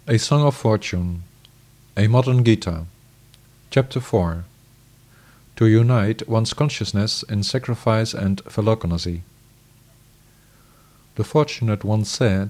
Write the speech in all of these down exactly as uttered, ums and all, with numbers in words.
A Song of Fortune, a Modern Gita, Chapter four. To unite one's consciousness in sacrifice and philognosy. The fortunate one said,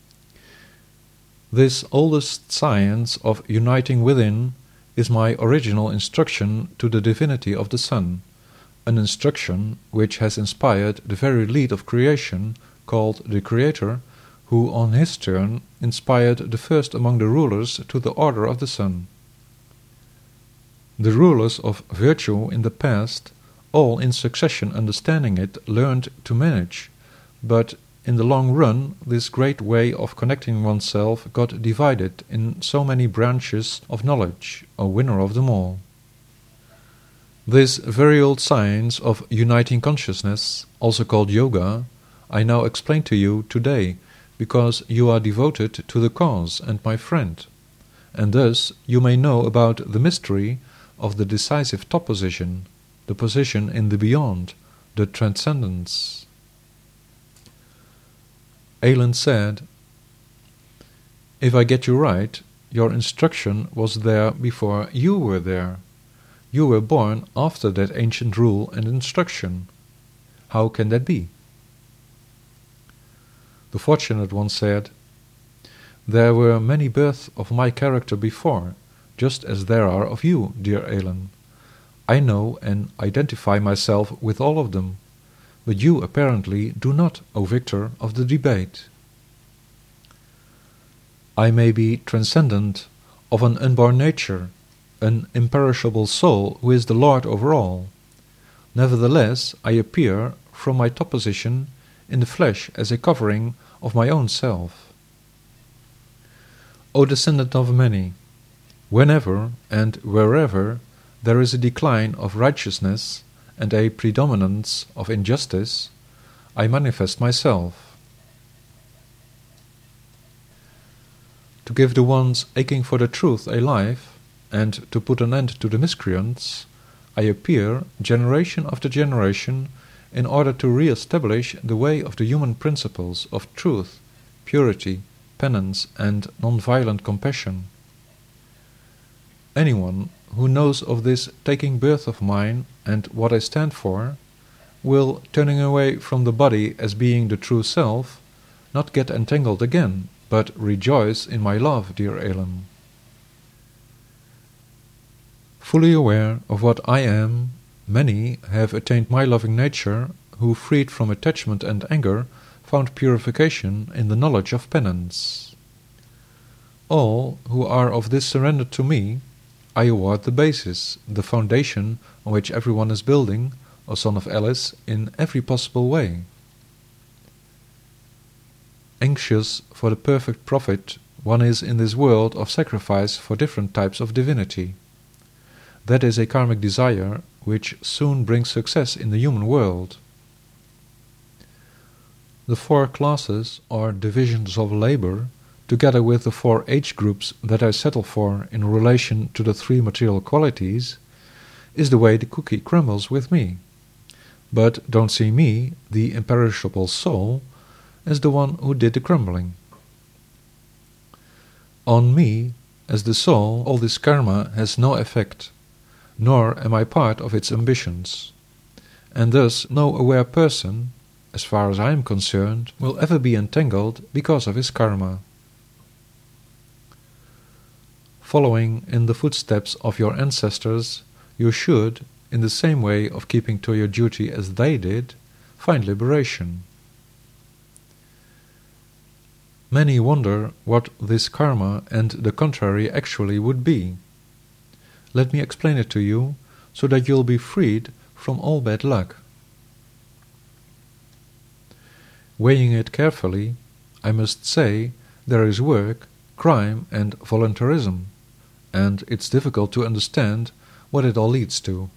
"This oldest science of uniting within is my original instruction to the divinity of the sun, an instruction which has inspired the very lead of creation, called the Creator, who on his turn inspired the first among the rulers to the order of the sun. The rulers of virtue in the past, all in succession understanding it, learned to manage, but in the long run this great way of connecting oneself got divided in so many branches of knowledge, a winner of them all. This very old science of uniting consciousness, also called yoga, I now explain to you today, because you are devoted to the cause and my friend, and thus you may know about the mystery of the decisive top position, the position in the beyond, the transcendence." Alan said, "If I get you right, your instruction was there before you were there. You were born after that ancient rule and instruction. How can that be?" The fortunate one said, "There were many births of my character before, just as there are of you, dear Alan. I know and identify myself with all of them, but you apparently do not, O victor of the debate. I may be transcendent, of an unborn nature, an imperishable soul who is the Lord over all. Nevertheless, I appear from my top position in the flesh as a covering of my own self. O descendant of many, whenever and wherever there is a decline of righteousness and a predominance of injustice, I manifest myself. To give the ones aching for the truth a life, and to put an end to the miscreants, I appear generation after generation in order to re-establish the way of the human principles of truth, purity, penance, and non-violent compassion. Anyone who knows of this taking birth of mine and what I stand for, will, turning away from the body as being the true self, not get entangled again, but rejoice in my love, dear Alan. Fully aware of what I am, many have attained my loving nature, who, freed from attachment and anger, found purification in the knowledge of penance. All who are of this surrender to me, I award the basis, the foundation on which everyone is building, O son of Alice, in every possible way. Anxious for the perfect profit, one is in this world of sacrifice for different types of divinity. That is a karmic desire which soon brings success in the human world. The four classes or divisions of labor, together with the four age groups that I settle for in relation to the three material qualities, is the way the cookie crumbles with me. But don't see me, the imperishable soul, as the one who did the crumbling. On me, as the soul, all this karma has no effect, nor am I part of its ambitions, and thus no aware person, as far as I am concerned, will ever be entangled because of his karma. Following in the footsteps of your ancestors, you should, in the same way of keeping to your duty as they did, find liberation. Many wonder what this karma and the contrary actually would be. Let me explain it to you, so that you'll be freed from all bad luck. Weighing it carefully, I must say there is work, crime, and voluntarism, and it's difficult to understand what it all leads to.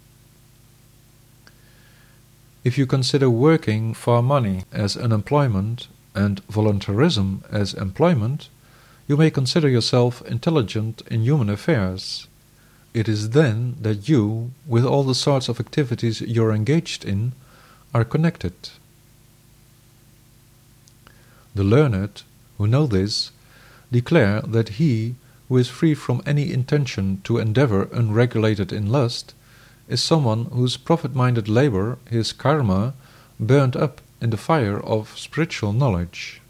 If you consider working for money as unemployment and voluntarism as employment, you may consider yourself intelligent in human affairs. It is then that you, with all the sorts of activities you're engaged in, are connected. The learned, who know this, declare that he who is free from any intention to endeavor unregulated in lust is someone whose profit-minded labor, his karma, burned up in the fire of spiritual knowledge.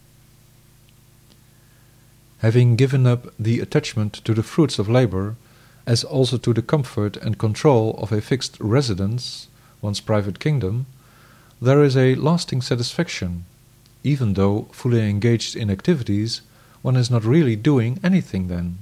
Having given up the attachment to the fruits of labor, as also to the comfort and control of a fixed residence, one's private kingdom, there is a lasting satisfaction, even though fully engaged in activities, one is not really doing anything then.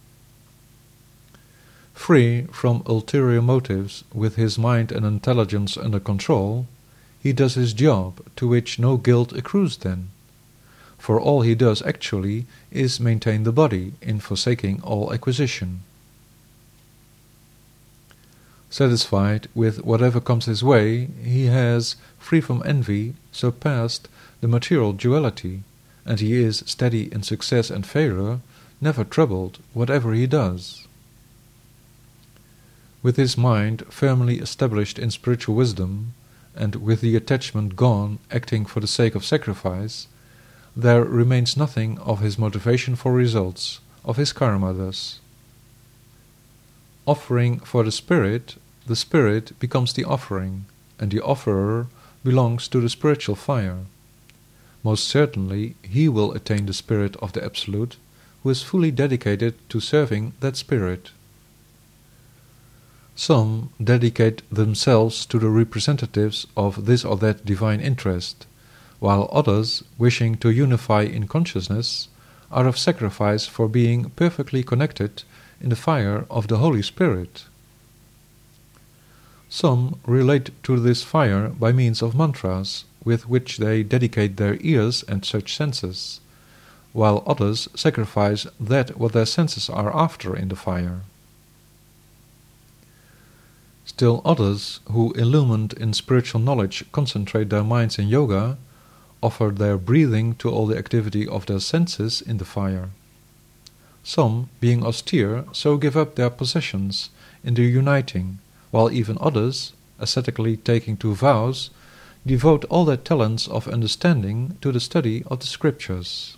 Free from ulterior motives, with his mind and intelligence under control, he does his job, to which no guilt accrues then, for all he does actually is maintain the body in forsaking all acquisition. Satisfied with whatever comes his way, he has, free from envy, surpassed the material duality, and he is steady in success and failure, never troubled whatever he does. With his mind firmly established in spiritual wisdom, and with the attachment gone acting for the sake of sacrifice, there remains nothing of his motivation for results, of his karma thus. Offering for the spirit, the spirit becomes the offering, and the offerer belongs to the spiritual fire. Most certainly he will attain the spirit of the Absolute, who is fully dedicated to serving that spirit. Some dedicate themselves to the representatives of this or that divine interest, while others, wishing to unify in consciousness, are of sacrifice for being perfectly connected in the fire of the Holy Spirit. Some relate to this fire by means of mantras, with which they dedicate their ears and such senses, while others sacrifice that what their senses are after in the fire. Still others, who illumined in spiritual knowledge concentrate their minds in yoga, offer their breathing to all the activity of their senses in the fire. Some, being austere, so give up their possessions in the uniting, while even others, ascetically taking to vows, devote all their talents of understanding to the study of the scriptures.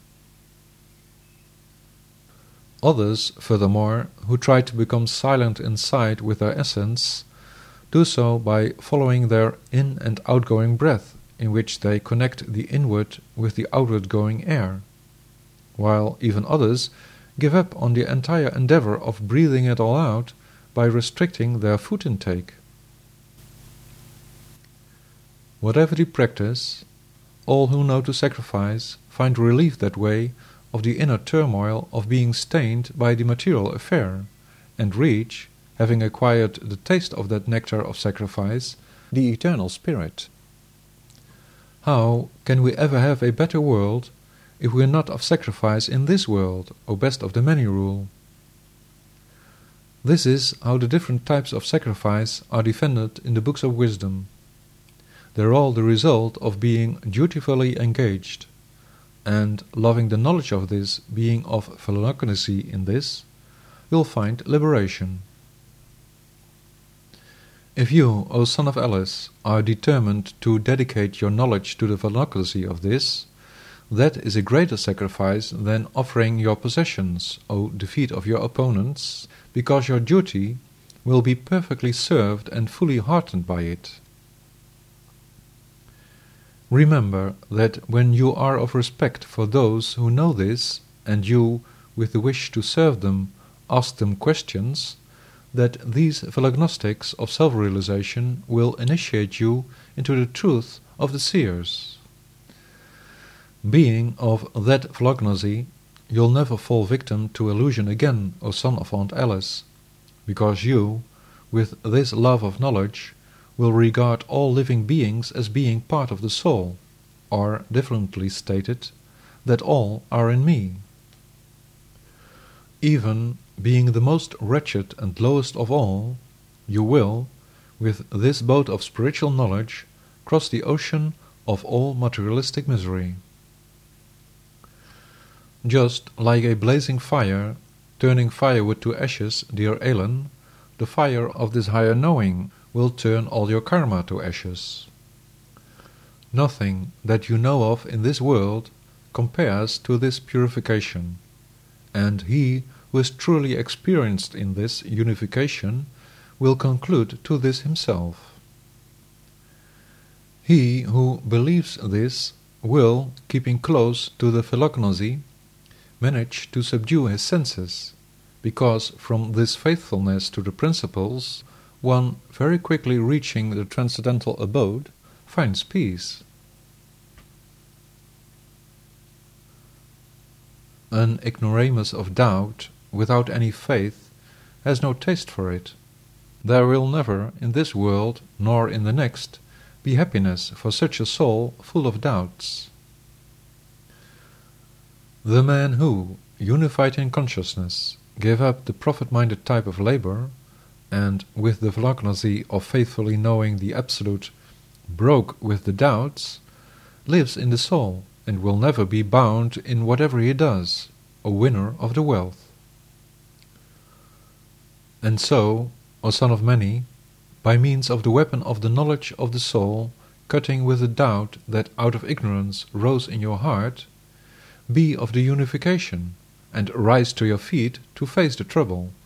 Others, furthermore, who try to become silent inside with their essence, do so by following their in- and outgoing breath, in which they connect the inward with the outward going air, while even others give up on the entire endeavor of breathing it all out by restricting their food intake. Whatever the practice, all who know to sacrifice find relief that way of the inner turmoil of being stained by the material affair, and reach, having acquired the taste of that nectar of sacrifice, the eternal spirit. How can we ever have a better world if we are not of sacrifice in this world, O best of the many rule? This is how the different types of sacrifice are defended in the books of wisdom. They are all the result of being dutifully engaged, and loving the knowledge of this, being of philognosy in this, will find liberation. If you, O son of Alice, are determined to dedicate your knowledge to the philognosy of this, that is a greater sacrifice than offering your possessions, O defeat of your opponents, because your duty will be perfectly served and fully heartened by it. Remember that when you are of respect for those who know this, and you, with the wish to serve them, ask them questions, that these philognostics of self-realization will initiate you into the truth of the seers. Being of that philognosy, you'll never fall victim to illusion again, O son of Aunt Alice, because you, with this love of knowledge, will regard all living beings as being part of the soul, or, differently stated, that all are in me. Even being the most wretched and lowest of all, you will, with this boat of spiritual knowledge, cross the ocean of all materialistic misery. Just like a blazing fire, turning firewood to ashes, dear Ellen, the fire of this higher knowing will turn all your karma to ashes. Nothing that you know of in this world compares to this purification, and he who is truly experienced in this unification will conclude to this himself. He who believes this will, keeping close to the philognosy, manage to subdue his senses, because from this faithfulness to the principles, one, very quickly reaching the transcendental abode, finds peace. An ignoramus of doubt, without any faith, has no taste for it. There will never, in this world, nor in the next, be happiness for such a soul full of doubts. The man who, unified in consciousness, gave up the profit-minded type of labor, and with the philognosy of faithfully knowing the Absolute, broke with the doubts, lives in the soul, and will never be bound in whatever he does, a winner of the wealth. And so, O son of many, by means of the weapon of the knowledge of the soul, cutting with the doubt that out of ignorance rose in your heart, be of the unification, and rise to your feet to face the trouble.